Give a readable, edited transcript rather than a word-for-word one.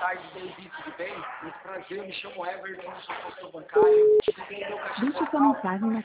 tarde, David, tudo bem? Muito prazer, eu me chamo Everton, sou pastor bancário. Deixe sua mensagem na